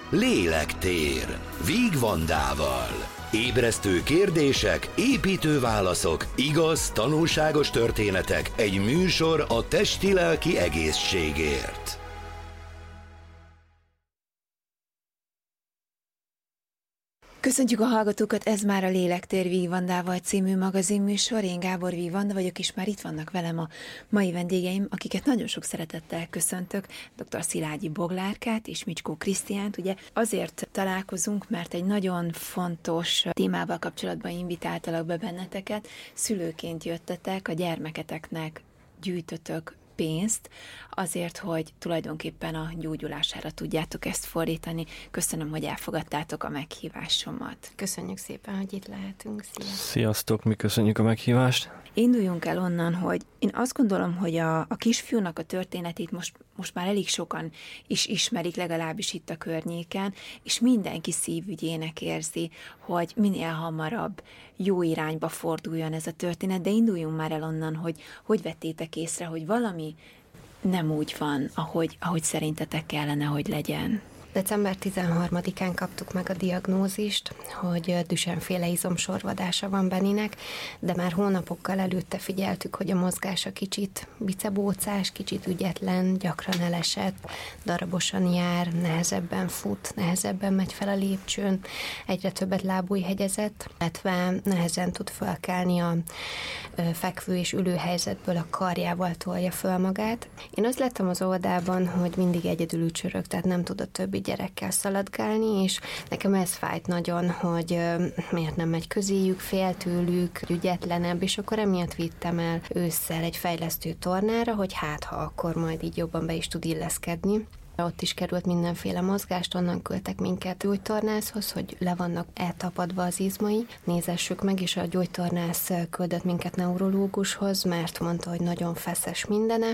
Lélektér Víg Vandával. Ébresztő kérdések, építő válaszok, igaz, tanulságos történetek, egy műsor a testi-lelki egészségért. Köszöntjük a hallgatókat, ez már a Lélektér Víg Vandával című magazinműsor. Én Gábor Víg Vanda vagyok, és már itt vannak velem a mai vendégeim, akiket nagyon sok szeretettel köszöntök, dr. Szilágyi Boglárkát és Micskó Krisztiánt. Ugye azért találkozunk, mert egy nagyon fontos témával kapcsolatban invitáltalak be benneteket. Szülőként jöttetek, a gyermeketeknek gyűjtötök pénzt azért, hogy tulajdonképpen a gyógyulására tudjátok ezt fordítani. Köszönöm, hogy elfogadtátok a meghívásomat. Köszönjük szépen, hogy itt lehetünk. Sziasztok, mi köszönjük a meghívást. Induljunk el onnan, hogy én azt gondolom, hogy a kisfiúnak a történetét most már elég sokan is ismerik, legalábbis itt a környéken, és mindenki szívügyének érzi, hogy minél hamarabb jó irányba forduljon ez a történet, de induljunk már el onnan, hogy vettétek észre, hogy valami nem úgy van, ahogy szerintetek kellene, hogy legyen. December 13-án kaptuk meg a diagnózist, hogy Duchenne-féle izomsorvadása van Beninek, de már hónapokkal előtte figyeltük, hogy a mozgása kicsit bicebócás, kicsit ügyetlen, gyakran elesett, darabosan jár, nehezebben fut, nehezebben megy fel a lépcsőn, egyre többet lábújhegyezett, illetve nehezen tud felkelni a fekvő és ülő helyzetből, a karjával tolja föl magát. Én azt láttam az oldalban, hogy mindig egyedül ücsörög, tehát nem tud a többi gyerekkel szaladgálni, és nekem ez fájt nagyon, hogy miért nem megy közéjük, fél tőlük, ügyetlenebb, és akkor emiatt vittem el ősszel egy fejlesztő tornára, hogy ha akkor majd így jobban be is tud illeszkedni. Ott is került mindenféle mozgást, onnan küldtek minket gyógytornászhoz, hogy le vannak eltapadva az izmai. Nézessük meg, és a gyógytornász küldött minket neurológushoz, mert mondta, hogy nagyon feszes mindene,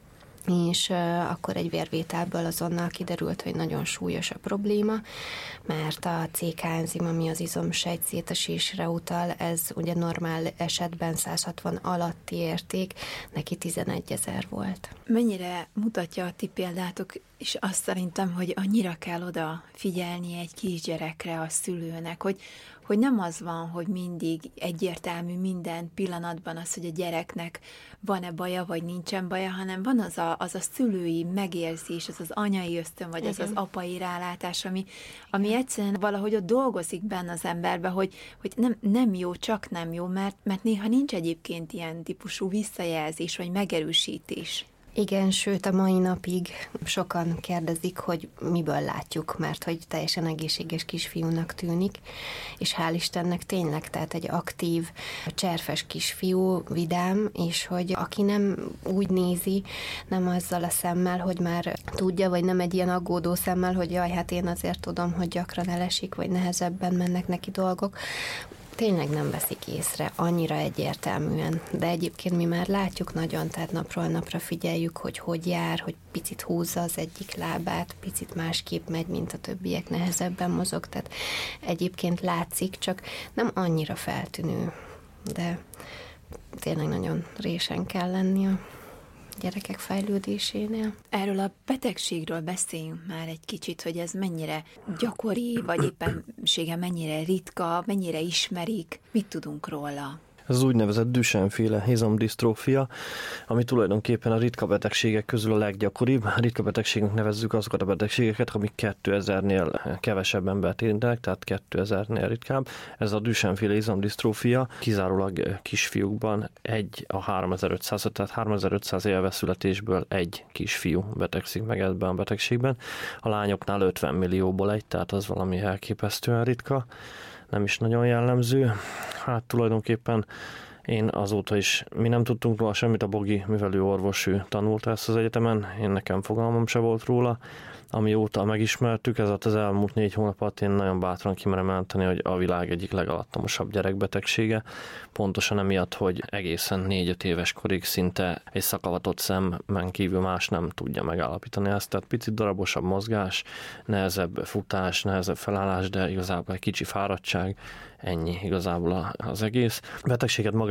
és akkor egy vérvételből azonnal kiderült, hogy nagyon súlyos a probléma, mert a CK enzim, ami az izomsejt szétesésre utal, ez ugye normál esetben 160 alatti érték, neki 11 000 volt. Mennyire mutatja a ti példátok, és azt szerintem, hogy annyira kell oda figyelni egy kisgyerekre a szülőnek, hogy nem az van, hogy mindig egyértelmű minden pillanatban az, hogy a gyereknek van-e baja, vagy nincsen baja, hanem van az a szülői megérzés, az anyai ösztön, vagy az apai rálátás, ami egyszerűen valahogy ott dolgozik benne az emberbe, hogy nem jó, csak nem jó, mert néha nincs egyébként ilyen típusú visszajelzés, vagy megerősítés. Igen, sőt a mai napig sokan kérdezik, hogy miből látjuk, mert hogy teljesen egészséges kisfiúnak tűnik, és hál' Istennek tényleg, tehát egy aktív, cserfes kisfiú, vidám, és hogy aki nem úgy nézi, nem azzal a szemmel, hogy már tudja, vagy nem egy ilyen aggódó szemmel, hogy jaj, hát én azért tudom, hogy gyakran elesik, vagy nehezebben mennek neki dolgok, tényleg nem veszik észre annyira egyértelműen, de egyébként mi már látjuk nagyon, tehát napról napra figyeljük, hogy jár, hogy picit húzza az egyik lábát, picit másképp megy, mint a többiek, nehezebben mozog, tehát egyébként látszik, csak nem annyira feltűnő, de tényleg nagyon résen kell lenni a gyerekek fejlődésénél. Erről a betegségről beszéljünk már egy kicsit, hogy ez mennyire gyakori, vagy éppensége mennyire ritka, mennyire ismerik, mit tudunk róla? Ez az úgynevezett Duchenne-féle izomdisztrófia, ami tulajdonképpen a ritka betegségek közül a leggyakoribb. A ritka betegségnek nevezzük azokat a betegségeket, amik 2000-nél kevesebb embert érintenek, tehát 2000-nél ritkább. Ez a Duchenne-féle izomdisztrófia kizárólag kisfiúkban a 3500, tehát 3500 élve születésből egy kisfiú betegszik meg ebben a betegségben. A lányoknál 50 millióból egy, tehát az valami elképesztően ritka. Nem is nagyon jellemző. Hát tulajdonképpen én azóta is, mi nem tudtunk róla semmit, a Bogi, mivel ő orvos, ő tanulta ezt az egyetemen, nekem fogalmam se volt róla. Amióta megismertük, ez az elmúlt 4 hónap alatt én nagyon bátran kimerem jelenteni, hogy a világ egyik legalattomosabb gyerekbetegsége. Pontosan emiatt, hogy egészen 4-5 éves korig szinte egy szakavatott szemmen kívül más nem tudja megállapítani ezt. Tehát picit darabosabb mozgás, nehezebb futás, nehezebb felállás, de igazából egy kicsi fáradtság, ennyi igazából az egész. A betegséget maga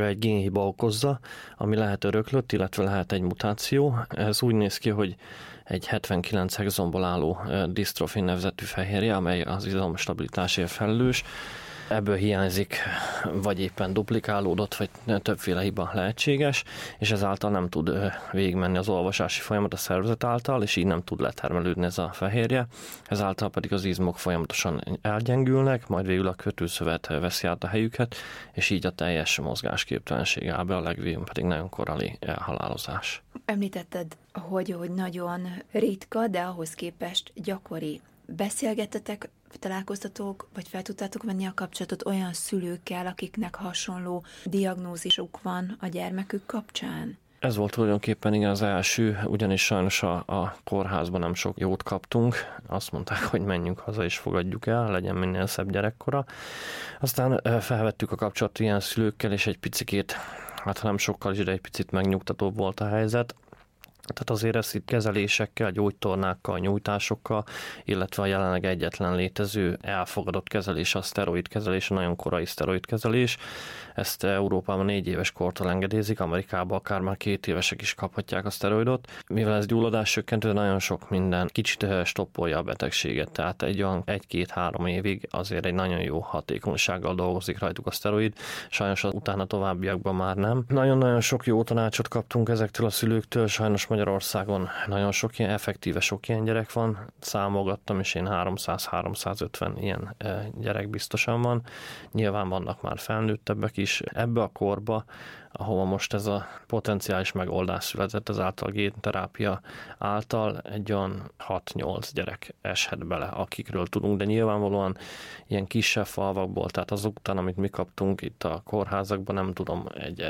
maga egy génhiba okozza, ami lehet öröklött, illetve lehet egy mutáció. Ez úgy néz ki, hogy egy 79 exonból álló disztrofin nevezetű fehérje, amely az izomstabilitásért felelős. Ebből hiányzik, vagy éppen duplikálódott, vagy többféle hiba lehetséges, és ezáltal nem tud végigmenni az olvasási folyamat a szervezet által, és így nem tud letermelődni ez a fehérje. Ezáltal pedig az izmok folyamatosan elgyengülnek, majd végül a kötőszövet veszi át a helyüket, és így a teljes mozgásképtelenség áll be, a legvégén pedig nagyon korali elhalálozás. Említetted, hogy nagyon ritka, de ahhoz képest gyakori. Beszélgettetek, találkoztatók, vagy fel tudtátok venni a kapcsolatot olyan szülőkkel, akiknek hasonló diagnózisuk van a gyermekük kapcsán? Ez volt tulajdonképpen igen az első, ugyanis sajnos a kórházban nem sok jót kaptunk. Azt mondták, hogy menjünk haza és fogadjuk el, legyen minél szebb gyerekkora. Aztán felvettük a kapcsolatot ilyen szülőkkel, és egy picikét, hát nem sokkal is, de egy picit megnyugtatóbb volt a helyzet. Tehát azért ezt itt kezelésekkel, gyógytornákkal, nyújtásokkal, illetve a jelenleg egyetlen létező elfogadott kezelés, a szteroidkezelés, a nagyon korai szteroidkezelés. Ezt Európában 4 éves kortól engedélyezik, Amerikában akár már 2 évesek is kaphatják a szteroidot. Mivel ez gyulladáscsökkentő, nagyon sok minden kicsit stoppolja a betegséget, tehát egy olyan 1-2-3 évig azért egy nagyon jó hatékonysággal dolgozik rajtuk a szteroid, sajnos utána továbbiakban már nem. Nagyon-nagyon sok jó tanácsot kaptunk ezektől a szülőktől, sajnos Magyarországon nagyon sok ilyen, effektíve sok ilyen gyerek van, számolgattam, és én 300-350 ilyen gyerek biztosan van. Nyilván vannak már felnőttebbek is. Ebbe a korba, ahova most ez a potenciális megoldás született, ezáltal a génterápia által egy olyan 6-8 gyerek eshet bele, akikről tudunk, de nyilvánvalóan ilyen kisebb falvakból, tehát azok után, amit mi kaptunk itt a kórházakban, nem tudom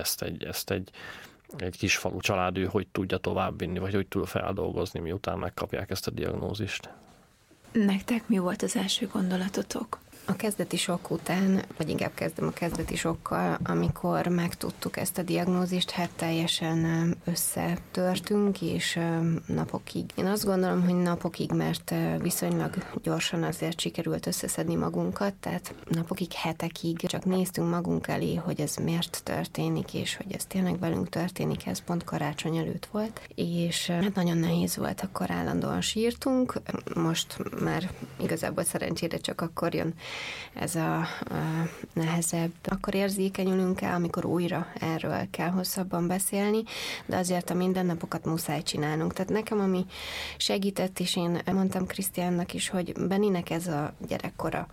ezt egy kis falu családő hogy tudja továbbvinni, vagy hogy tud feldolgozni, miután megkapják ezt a diagnózist. Nektek mi volt az első gondolatotok? A kezdeti sok után, vagy inkább kezdem a kezdeti sokkal, amikor megtudtuk ezt a diagnózist, hát teljesen összetörtünk, és napokig. Én azt gondolom, hogy napokig, mert viszonylag gyorsan azért sikerült összeszedni magunkat, tehát napokig, hetekig csak néztünk magunk elé, hogy ez miért történik, és hogy ez tényleg velünk történik, ez pont karácsony előtt volt, és hát nagyon nehéz volt, akkor állandóan sírtunk, most már igazából szerencsére csak akkor jön ez a nehezebb. Akkor érzékenyülünk el, amikor újra erről kell hosszabban beszélni, de azért a mindennapokat muszáj csinálnunk. Tehát nekem, ami segített, és én mondtam Krisztiánnak is, hogy Beninek ez a gyerekkora.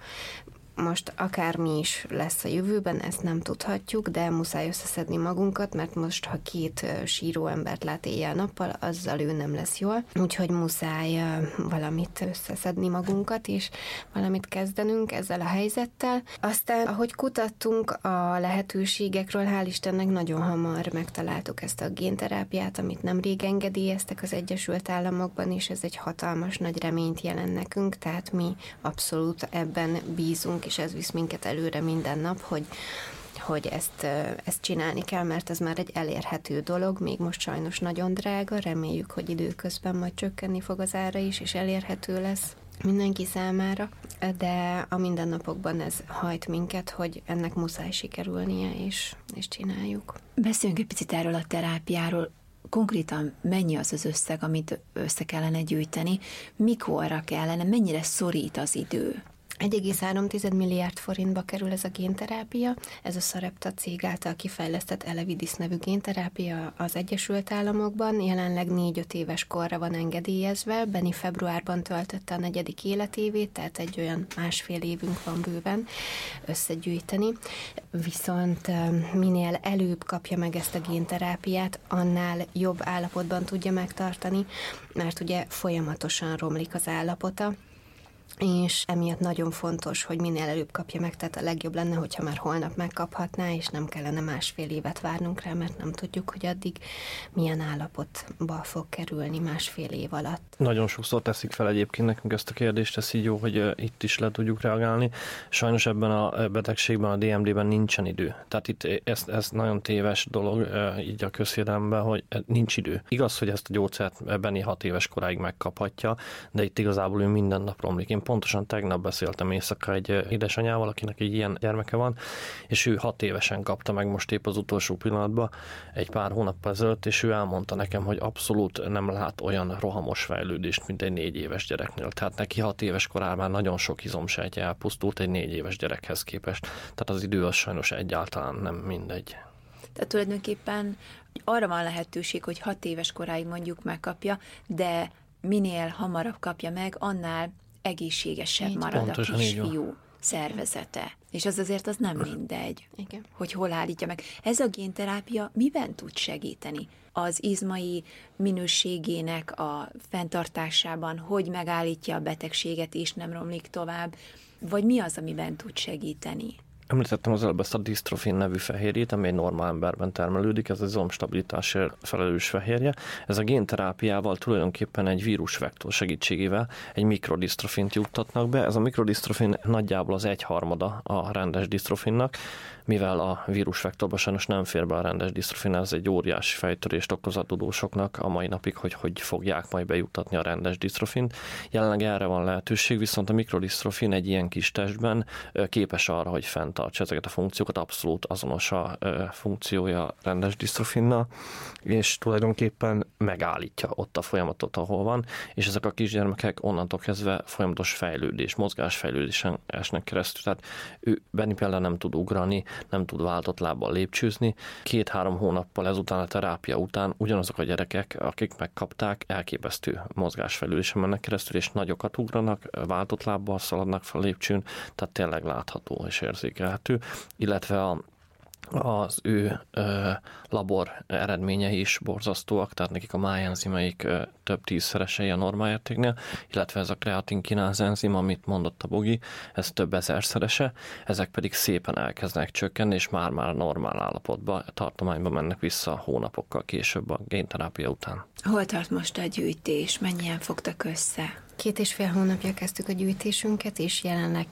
Most akármi is lesz a jövőben, ezt nem tudhatjuk, de muszáj összeszedni magunkat, mert most, ha 2 síró embert lát éjjel-nappal, azzal ő nem lesz jól. Úgyhogy muszáj valamit összeszedni magunkat, és valamit kezdenünk ezzel a helyzettel. Aztán, ahogy kutattunk a lehetőségekről, hál' Istennek nagyon hamar megtaláltuk ezt a génterápiát, amit nemrég engedélyeztek az Egyesült Államokban, és ez egy hatalmas nagy reményt jelent nekünk, tehát mi abszolút ebben bízunk, és ez visz minket előre minden nap, hogy ezt csinálni kell, mert ez már egy elérhető dolog, még most sajnos nagyon drága, reméljük, hogy időközben majd csökkenni fog az ára is, és elérhető lesz mindenki számára, de a mindennapokban ez hajt minket, hogy ennek muszáj sikerülnie, és csináljuk. Beszéljünk egy picit erről a terápiáról. Konkrétan mennyi az az összeg, amit össze kellene gyűjteni, mikorra kellene, mennyire szorít az idő? 1,3 milliárd forintba kerül ez a génterápia. Ez a Sarepta cég által kifejlesztett Elevidys nevű génterápia az Egyesült Államokban. Jelenleg 4-5 éves korra van engedélyezve. Beni februárban töltötte a 4. életévét, tehát egy olyan 1,5 évünk van bőven összegyűjteni. Viszont minél előbb kapja meg ezt a génterápiát, annál jobb állapotban tudja megtartani, mert ugye folyamatosan romlik az állapota, és emiatt nagyon fontos, hogy minél előbb kapja meg, tehát a legjobb lenne, hogyha már holnap megkaphatná, és nem kellene 1,5 évet várnunk rá, mert nem tudjuk, hogy addig milyen állapotba fog kerülni 1,5 év alatt. Nagyon sokszor teszik fel egyébként nekünk ezt a kérdést, ez így jó, hogy itt is le tudjuk reagálni. Sajnos ebben a betegségben, a DMD-ben nincsen idő. Tehát itt ez nagyon téves dolog így a közhiedelemben, hogy nincs idő. Igaz, hogy ezt a gyógyszert Beni 6 éves koráig megkaphatja, de itt igazából ő minden nap romlik. Én Én pontosan tegnap beszéltem éjszaka egy édesanyával, akinek egy ilyen gyermeke van, és ő 6 évesen kapta meg most épp az utolsó pillanatban, egy pár hónappal ezelőtt, és ő elmondta nekem, hogy abszolút nem lát olyan rohamos fejlődést, mint egy 4 éves gyereknél. Tehát neki 6 éves korában nagyon sok izomsejtje elpusztult egy 4 éves gyerekhez képest. Tehát az idő az sajnos egyáltalán nem mindegy. Tehát tulajdonképpen arra van lehetőség, hogy 6 éves koráig mondjuk megkapja, de minél hamarabb kapja meg, annál egészségesebb marad a kisfiú szervezete. És az azért az nem mindegy, igen, hogy hol állítja meg. Ez a génterápia miben tud segíteni? Az izmai minőségének a fenntartásában, hogy megállítja a betegséget és nem romlik tovább, vagy mi az, amiben tud segíteni? Említettem az előbb ezt a disztrofin nevű fehérjét, ami egy normál emberben termelődik, ez az izomstabilitásért felelős fehérje. Ez a génterápiával tulajdonképpen egy vírusvektor segítségével egy mikrodisztrofint juttatnak be. Ez a mikrodisztrofin nagyjából az 1/3 a rendes disztrofinnak, mivel a vírusvektorban sajnos nem fér be a rendes disztrofin, ez egy óriási fejtörést okoz a tudósoknak a mai napig, hogy fogják majd bejuttatni a rendes disztrofint. Jelenleg erre van lehetőség, viszont a mikrodisztrofin egy ilyen kis testben képes arra, hogy fenntartsa ezeket a funkciókat, abszolút azonos a funkciója a rendes disztrofinnal, és tulajdonképpen megállítja ott a folyamatot, ahol van, és ezek a kisgyermekek onnantól kezdve folyamatos fejlődés, mozgásfejlődésen esnek keresztül. Tehát Benni például nem tud ugrani, nem tud váltott lábbal lépcsőzni. 2-3 hónappal ezután a terápia után ugyanazok a gyerekek, akik megkapták, elképesztő mozgásfejlődésen mennek keresztül, és nagyokat ugranak, váltott lábbal szaladnak fel a lépcsőn, tehát tényleg látható és érzékelhető, illetve az ő labor eredményei is borzasztóak, tehát nekik a májenzimeik több 10-szeresei a normálértéknél, illetve ez a kreatinkináz enzim, amit mondott a Bogi, ez több 1000-szerese, ezek pedig szépen elkezdenek csökkenni, és már normál állapotba, tartományba mennek vissza hónapokkal később a génterápia után. Hol tart most a gyűjtés? Mennyien fogtak össze? 2,5 hónapja kezdtük a gyűjtésünket, és jelenleg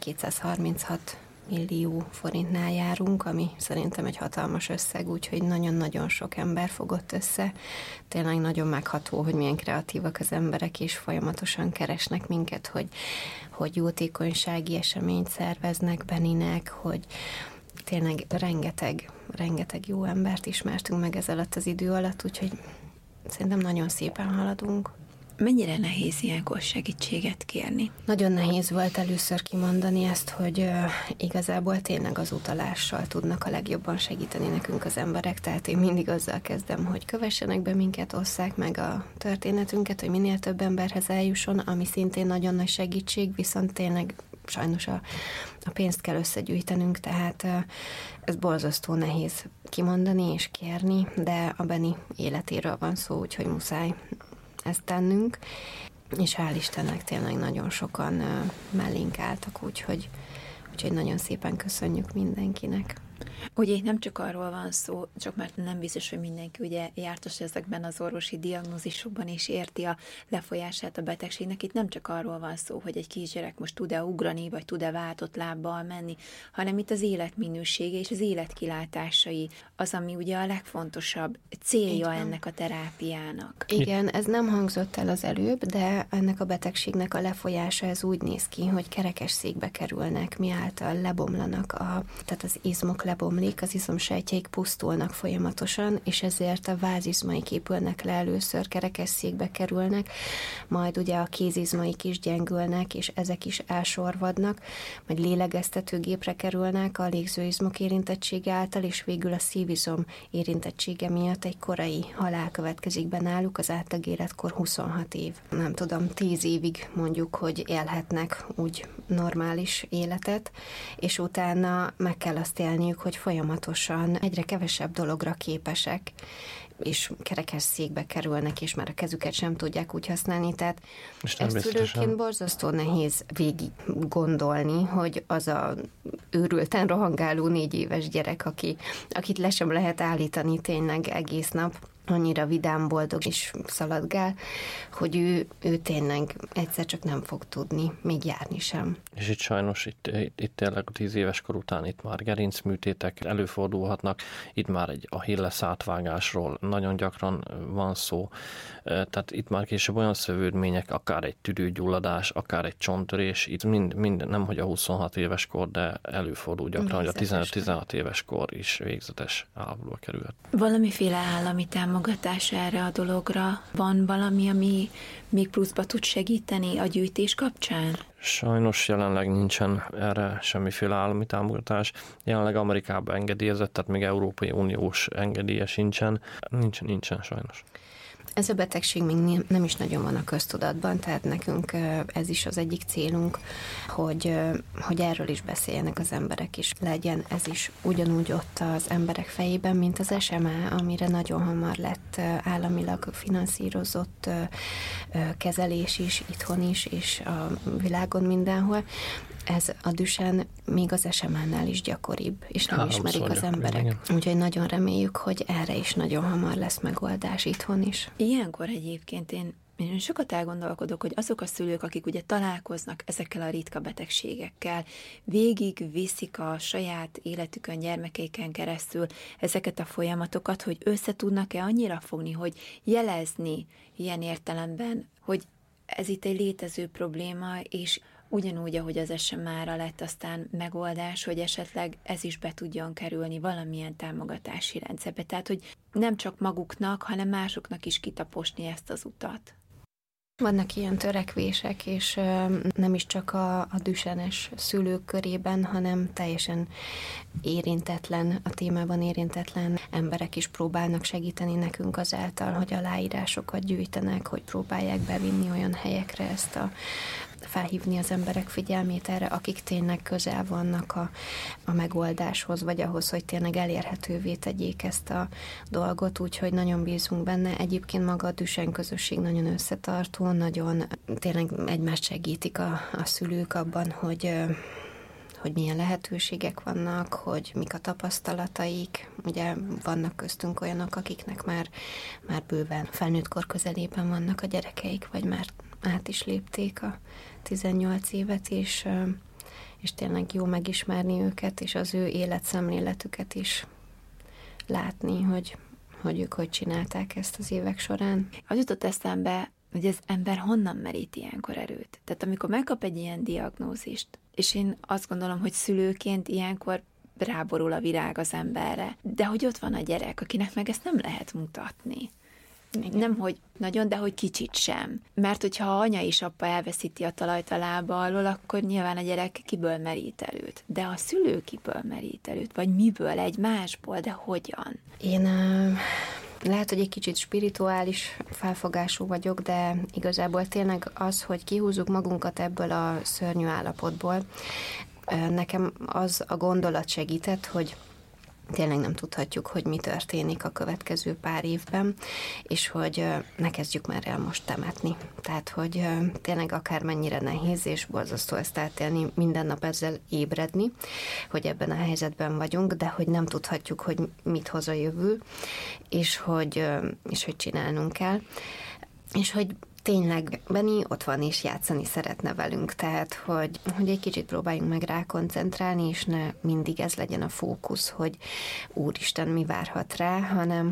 236 millió forintnál járunk, ami szerintem egy hatalmas összeg, úgyhogy nagyon-nagyon sok ember fogott össze. Tényleg nagyon megható, hogy milyen kreatívak az emberek, és folyamatosan keresnek minket, hogy jótékonysági eseményt szerveznek Benninek, hogy tényleg rengeteg jó embert ismertünk meg ez alatt az idő alatt, úgyhogy szerintem nagyon szépen haladunk. Mennyire nehéz ilyenkor segítséget kérni? Nagyon nehéz volt először kimondani ezt, hogy igazából tényleg az utalással tudnak a legjobban segíteni nekünk az emberek, tehát én mindig azzal kezdem, hogy kövessenek be minket, osszák meg a történetünket, hogy minél több emberhez eljusson, ami szintén nagyon nagy segítség, viszont tényleg sajnos a pénzt kell összegyűjtenünk, tehát ez borzasztó nehéz kimondani és kérni, de a Benni életéről van szó, úgyhogy muszáj ezt tennünk, és hál' Istennek tényleg nagyon sokan mellénk álltak, úgyhogy nagyon szépen köszönjük mindenkinek. Ugye itt nem csak arról van szó, csak mert nem biztos, hogy mindenki ugye jártas ezekben az orvosi diagnózisokban és érti a lefolyását a betegségnek. Itt nem csak arról van szó, hogy egy kisgyerek most tud-e ugrani, vagy tud-e váltott lábbal menni, hanem itt az életminősége és az életkilátásai az, ami ugye a legfontosabb célja ennek a terápiának. Igen, ez nem hangzott el az előbb, de ennek a betegségnek a lefolyása ez úgy néz ki, hogy kerekesszékbe kerülnek, miáltal lebomlanak, tehát az izmok lebomlik, az izomsejtjeik pusztulnak folyamatosan, és ezért a vázizmaik épülnek le először, kerekesszékbe kerülnek, majd ugye a kézizmaik is gyengülnek, és ezek is elsorvadnak, majd lélegeztetőgépre kerülnek a légzőizmok érintettsége által, és végül a szívizom érintettsége miatt egy korai halál következik be náluk, az átlag életkor 26 év. Nem tudom, 10 évig mondjuk, hogy élhetnek úgy normális életet, és utána meg kell azt élniük, hogy folyamatosan egyre kevesebb dologra képesek, és kerekesszékbe kerülnek, és már a kezüket sem tudják úgy használni, tehát ezt szülőként borzasztó nehéz végig gondolni, hogy az a őrülten rohangáló 4 éves gyerek, akit le sem lehet állítani tényleg egész nap, annyira vidám, boldog és szaladgál, hogy ő tényleg egyszer csak nem fog tudni még járni sem. És itt sajnos itt tényleg a 10 éves kor után itt már gerincműtétek előfordulhatnak, itt már egy Achilles átvágásról nagyon gyakran van szó, tehát itt már később olyan szövődmények, akár egy tüdőgyulladás, akár egy csonttörés, itt mind nem hogy a 26 éves kor, de előfordul gyakran, hogy a 15-16 éves kor is végzetes állapotba kerülhet. Valamiféle állami támogatás erre a dologra? Van valami, ami még pluszba tud segíteni a gyűjtés kapcsán? Sajnos jelenleg nincsen erre semmiféle állami támogatás. Jelenleg Amerikában engedélyezett, tehát még Európai Uniós engedélye sincsen. Nincsen sajnos. Ez a betegség még nem is nagyon van a köztudatban, tehát nekünk ez is az egyik célunk, hogy erről is beszéljenek az emberek, és legyen ez is ugyanúgy ott az emberek fejében, mint az SMA, amire nagyon hamar lett államilag finanszírozott kezelés is, itthon is, és a világon mindenhol. Ez a Duchenne még az SMA-nál is gyakoribb, és nem ismerik az emberek. Igen. Úgyhogy nagyon reméljük, hogy erre is nagyon hamar lesz megoldás itthon is. Ilyenkor egyébként én sokat elgondolkodok, hogy azok a szülők, akik ugye találkoznak ezekkel a ritka betegségekkel, végig viszik a saját életükön, gyermekeiken keresztül ezeket a folyamatokat, hogy össze tudnak-e annyira fogni, hogy jelezni ilyen értelemben, hogy ez itt egy létező probléma, és ugyanúgy, ahogy az SMA-ra lett aztán megoldás, hogy esetleg ez is be tudjon kerülni valamilyen támogatási rendszerbe. Tehát, hogy nem csak maguknak, hanem másoknak is kitaposni ezt az utat. Vannak ilyen törekvések, és nem is csak a Duchenne-es szülők körében, hanem teljesen érintetlen, a témában érintetlen emberek is próbálnak segíteni nekünk azáltal, hogy aláírásokat gyűjtenek, hogy próbálják bevinni olyan helyekre felhívni az emberek figyelmét erre, akik tényleg közel vannak a megoldáshoz, vagy ahhoz, hogy tényleg elérhetővé tegyék ezt a dolgot, úgyhogy nagyon bízunk benne. Egyébként maga a Duchenne közösség nagyon összetartó, nagyon tényleg egymást segítik a szülők abban, hogy milyen lehetőségek vannak, hogy mik a tapasztalataik. Ugye vannak köztünk olyanok, akiknek már bőven felnőtt kor közelében vannak a gyerekeik, vagy már át is lépték a 18 évet, és tényleg jó megismerni őket, és az ő életszemléletüket is látni, hogy ők hogy csinálták ezt az évek során. Az jutott eszembe, hogy az ember honnan merít ilyenkor erőt. Tehát amikor megkap egy ilyen diagnózist, és én azt gondolom, hogy szülőként ilyenkor ráborul a virág az emberre, de hogy ott van a gyerek, akinek meg ezt nem lehet mutatni. Igen. Nem, hogy nagyon, de hogy kicsit sem. Mert hogyha anya és apa elveszíti a talajt a lába alól, akkor nyilván a gyerek kiből merít előtt. De a szülő kiből merít előtt? Vagy miből? Egymásból? De hogyan? Én lehet, hogy egy kicsit spirituális felfogású vagyok, de igazából tényleg az, hogy kihúzzuk magunkat ebből a szörnyű állapotból, nekem az a gondolat segített, hogy tényleg nem tudhatjuk, hogy mi történik a következő pár évben, és hogy ne kezdjük már el most temetni. Tehát, hogy tényleg akármennyire nehéz és borzasztó ezt átélni, minden nap ezzel ébredni, hogy ebben a helyzetben vagyunk, de hogy nem tudhatjuk, hogy mit hoz a jövő, és hogy csinálnunk kell. És hogy tényleg Benni ott van és játszani szeretne velünk, tehát hogy egy kicsit próbáljunk meg rá koncentrálni, és ne mindig ez legyen a fókusz, hogy úristen, mi várhat rá,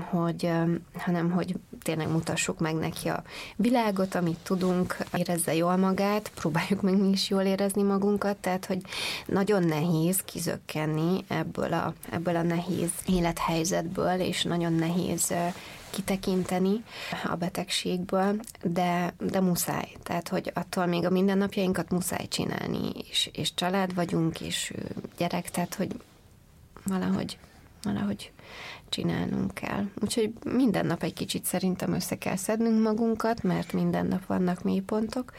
hanem hogy tényleg mutassuk meg neki a világot, amit tudunk, érezze jól magát, próbáljuk meg mi is jól érezni magunkat, tehát hogy nagyon nehéz kizökkenni ebből a nehéz élethelyzetből, és nagyon nehéz kitekinteni a betegségből, de muszáj. Tehát, hogy attól még a mindennapjainkat muszáj csinálni, és család vagyunk, és gyerek, tehát, hogy valahogy csinálnunk kell. Úgyhogy minden nap egy kicsit szerintem össze kell szednünk magunkat, mert minden nap vannak mélypontok,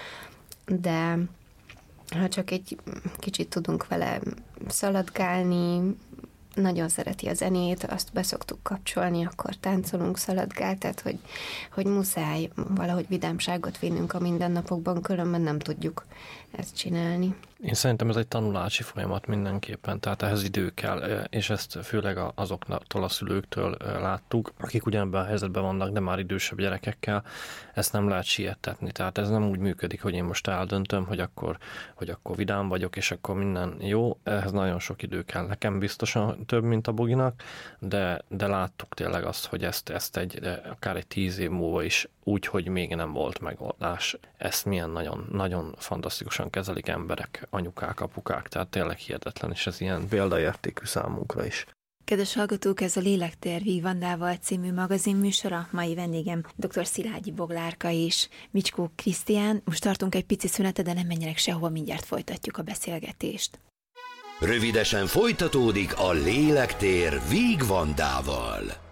de ha csak egy kicsit tudunk vele szaladgálni, nagyon szereti a zenét, azt beszoktuk kapcsolni, akkor táncolunk, szaladgál, tehát hogy muszáj valahogy vidámságot vinnünk a mindennapokban, különben nem tudjuk ezt csinálni. Én szerintem ez egy tanulási folyamat mindenképpen, tehát ehhez idő kell, és ezt főleg azoktól a szülőktől láttuk, akik ugyanebben a helyzetben vannak, de már idősebb gyerekekkel, ezt nem lehet siettetni, tehát ez nem úgy működik, hogy én most eldöntöm, hogy akkor vidám vagyok, és akkor minden jó, ehhez nagyon sok idő kell. Nekem biztosan több, mint a Boginak, de láttuk tényleg azt, hogy ezt akár egy 10 év múlva is úgy, hogy még nem volt megoldás. Ezt milyen nagyon, nagyon fantasztikusan kezelik emberek, anyukák, apukák, tehát tényleg hihetetlen, és ez ilyen példaértékű számunkra is. Kedves hallgatók, ez a Lélektér Víg Vandával című magazinműsora. Mai vendégem dr. Szilágyi Boglárka és Micskó Krisztián. Most tartunk egy pici szünetet, de nem menjenek sehova, mindjárt folytatjuk a beszélgetést. Rövidesen folytatódik a Lélektér Víg Vandával.